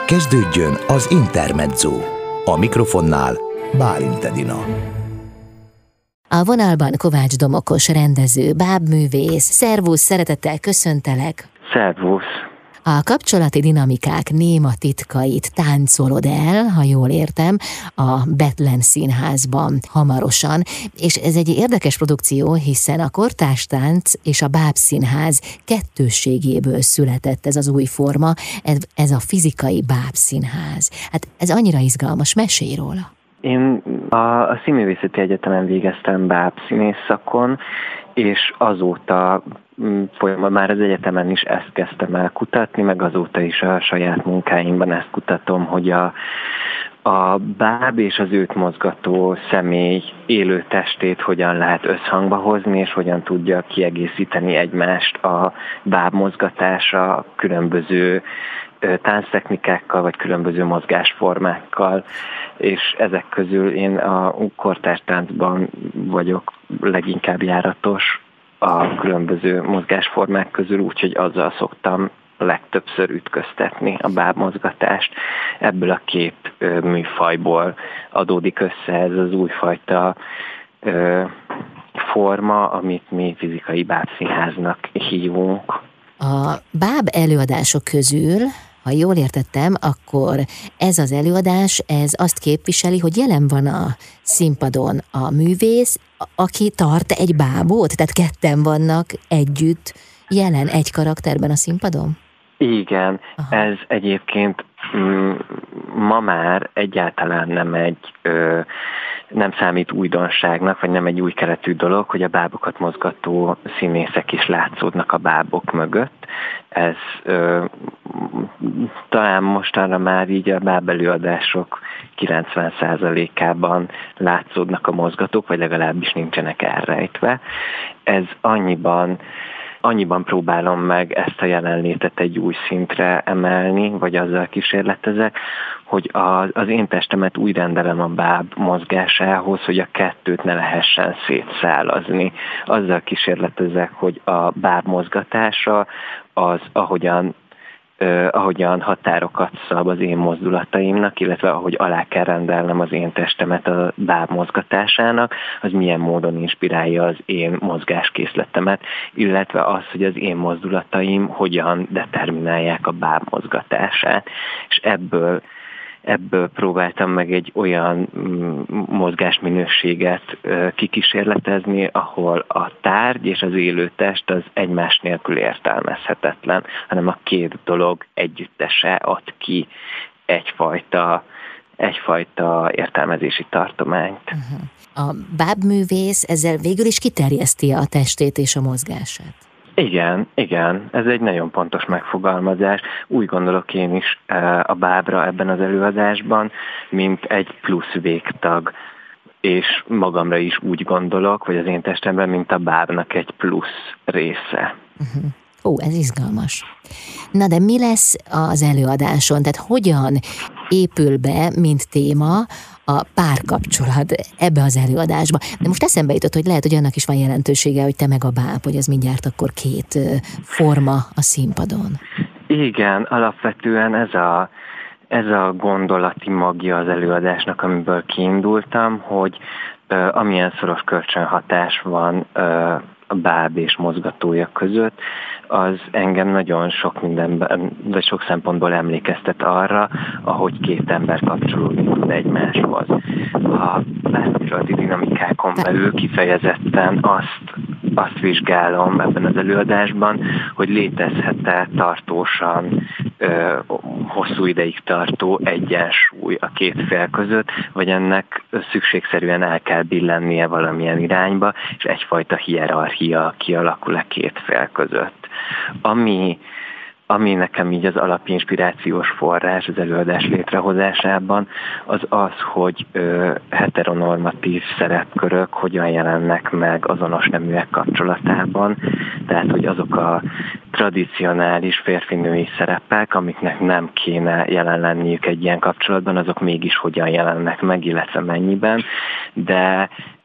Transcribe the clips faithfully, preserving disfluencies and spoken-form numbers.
Kezdődjön az Intermezzo. A mikrofonnál Bálint Edina. A vonalban Kovács Domokos rendező, bábművész. Szervusz, szeretettel köszöntelek. Szervusz. A kapcsolati dinamikák néma titkait táncolod el, ha jól értem, a Bethlen Színházban hamarosan, és ez egy érdekes produkció, hiszen a kortárs tánc és a bábszínház kettősségéből született ez az új forma, ez, ez a fizikai bábszínház. Hát ez annyira izgalmas, mesélj róla. Én a, a Színművészeti Egyetemen végeztem bábszínész szakon, és azóta folyamatosan már az egyetemen is ezt kezdtem el kutatni, meg azóta is a saját munkáimban ezt kutatom, hogy a, a báb és az őt mozgató személy élő testét hogyan lehet összhangba hozni, és hogyan tudja kiegészíteni egymást a báb mozgatása különböző tánctechnikákkal, vagy különböző mozgásformákkal, és ezek közül én a kortárs táncban vagyok leginkább járatos a különböző mozgásformák közül, úgyhogy azzal szoktam legtöbbször ütköztetni a bábmozgatást. Ebből a két ö, műfajból adódik össze ez az újfajta ö, forma, amit mi fizikai bábszínháznak hívunk. A báb előadások közül, ha jól értettem, akkor ez az előadás, ez azt képviseli, hogy jelen van a színpadon a művész, aki tart egy bábot, tehát ketten vannak együtt jelen egy karakterben a színpadon? Igen, Aha. Ez egyébként mm, ma már egyáltalán nem egy, ö, nem számít újdonságnak, vagy nem egy új keletű dolog, hogy a bábokat mozgató színészek is látszódnak a bábok mögött. Ez ö, talán mostanra már így a báb előadások kilencven százalékában látszódnak a mozgatók, vagy legalábbis nincsenek elrejtve. Ez annyiban Annyiban próbálom meg ezt a jelenlétet egy új szintre emelni, vagy azzal kísérletezek, hogy az, az én testemet úgy rendelem a báb mozgásához, hogy a kettőt ne lehessen szétszálazni. Azzal kísérletezek, hogy a báb mozgatása az, ahogyan Uh, ahogyan határokat szab az én mozdulataimnak, illetve ahogy alá kell rendelnem az én testemet a báb mozgatásának, az milyen módon inspirálja az én mozgáskészletemet, illetve az, hogy az én mozdulataim hogyan determinálják a báb mozgatását. És ebből Ebből próbáltam meg egy olyan mozgásminőséget kikísérletezni, ahol a tárgy és az élő test az egymás nélkül értelmezhetetlen, hanem a két dolog együttese ad ki egyfajta, egyfajta értelmezési tartományt. Uh-huh. A bábművész ezzel végül is kiterjeszti a testét és a mozgását. Igen, igen, ez egy nagyon pontos megfogalmazás. Úgy gondolok én is a bábra ebben az előadásban, mint egy plusz végtag, és magamra is úgy gondolok, vagy az én testemben, mint a bábnak egy plusz része. Uh-huh. Ó, ez izgalmas. Na de mi lesz az előadáson? Tehát hogyan épül be, mint téma, a párkapcsolat ebbe az előadásba? De most eszembe jutott, hogy lehet, hogy annak is van jelentősége, hogy te meg a báb, hogy az mindjárt akkor két forma a színpadon. Igen, alapvetően ez a, ez a gondolati magja az előadásnak, amiből kiindultam, hogy uh, amilyen szoros kölcsönhatás van uh, a báb és mozgatója között, az engem nagyon sok mindenben, de sok szempontból emlékeztet arra, ahogy két ember kapcsolódni tud egymáshoz. A bábkapcsolati dinamikákon belül kifejezetten azt, azt vizsgálom ebben az előadásban, hogy létezhet-e tartósan, ö, hosszú ideig tartó egyensúly a két fél között, vagy ennek szükségszerűen el kell billennie valamilyen irányba, és egyfajta hierarchia kialakul a két fél között. Ami, ami nekem így az alapinspirációs forrás az előadás létrehozásában, az az, hogy ö, heteronormatív szerepkörök hogyan jelennek meg azonos neműek kapcsolatában, tehát hogy azok a tradicionális férfi-női szerepek, amiknek nem kéne jelen lenniük egy ilyen kapcsolatban, azok mégis hogyan jelennek meg, illetve mennyiben, de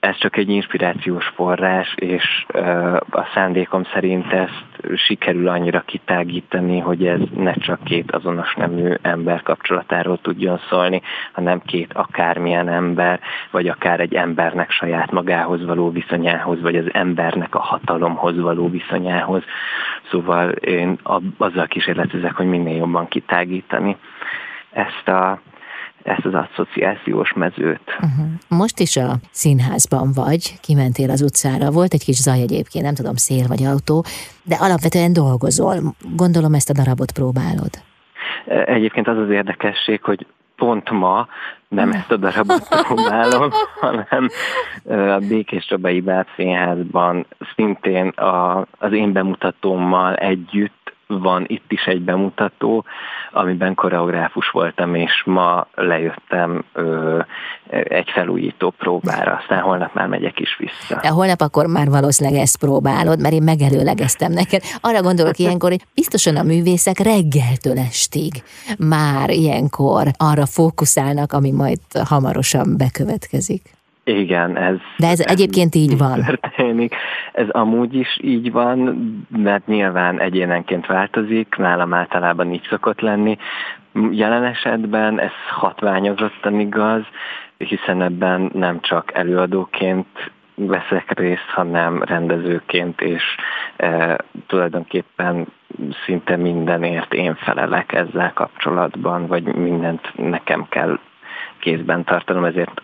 ez csak egy inspirációs forrás, és a szándékom szerint ezt sikerül annyira kitágítani, hogy ez ne csak két azonos nemű ember kapcsolatáról tudjon szólni, hanem két akármilyen ember, vagy akár egy embernek saját magához való viszonyához, vagy az embernek a hatalomhoz való viszonyához. Szóval én azzal kísérletezek, hogy minél jobban kitágítani ezt a ezt az asszociációs mezőt. Uh-huh. Most is a színházban vagy, kimentél az utcára, volt egy kis zaj egyébként, nem tudom, szél vagy autó, de alapvetően dolgozol. Gondolom ezt a darabot próbálod. Egyébként az az érdekesség, hogy pont ma nem ezt a darabot próbálom, hanem a Békés Csabai Bábszínházban szintén a, az én bemutatómmal együtt van itt is egy bemutató, amiben koreográfus voltam, és ma lejöttem ö, egy felújító próbára, aztán holnap már megyek is vissza. De holnap akkor már valószínűleg ezt próbálod, mert én megelőlegeztem neked. Arra gondolok ilyenkor, hogy biztosan a művészek reggeltől estig már ilyenkor arra fókuszálnak, ami majd hamarosan bekövetkezik. Igen, ez... De ez, ez egyébként így van. Történik. Ez amúgy is így van, mert nyilván egyénenként változik, nálam általában így szokott lenni. Jelen esetben ez hatványozottan igaz, hiszen ebben nem csak előadóként veszek részt, hanem rendezőként, és e, tulajdonképpen szinte mindenért én felelek ezzel kapcsolatban, vagy mindent nekem kell kézben tartanom, ezért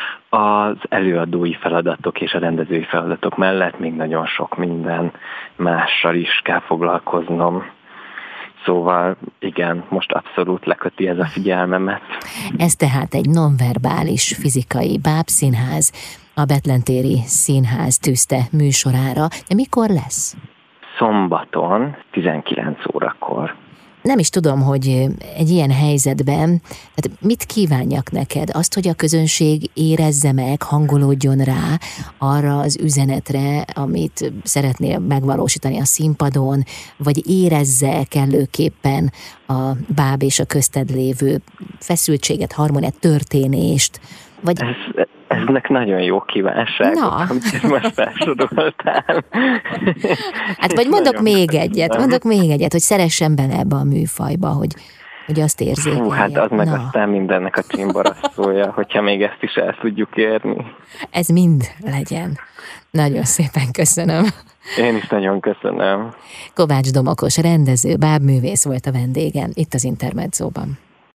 az előadói feladatok és a rendezői feladatok mellett még nagyon sok minden mással is kell foglalkoznom. Szóval igen, most abszolút leköti ez a figyelmemet. Ez tehát egy nonverbális fizikai bábszínház, a Betlentéri Színház tűzte műsorára. De mikor lesz? Szombaton, tizenkilenc órakor. Nem is tudom, hogy egy ilyen helyzetben, tehát mit kívánjak neked? Azt, hogy a közönség érezze meg, hangolódjon rá arra az üzenetre, amit szeretnél megvalósítani a színpadon, vagy érezze kellőképpen a báb és a közted lévő feszültséget, harmóniát, történést, vagy... Ez, eznek nagyon jó kívánságok, amit most felsoroltál. Hát vagy mondok még egyet, mondok még egyet, hogy szeressen bele ebbe a műfajba, hogy, hogy azt érzékelje. Hú, hát az meg Na. aztán mindennek a címbarasztója, hogyha még ezt is el tudjuk érni. Ez mind legyen. Nagyon szépen köszönöm. Én is nagyon köszönöm. Kovács Domokos rendező, bábművész volt a vendégem itt az Intermedzóban.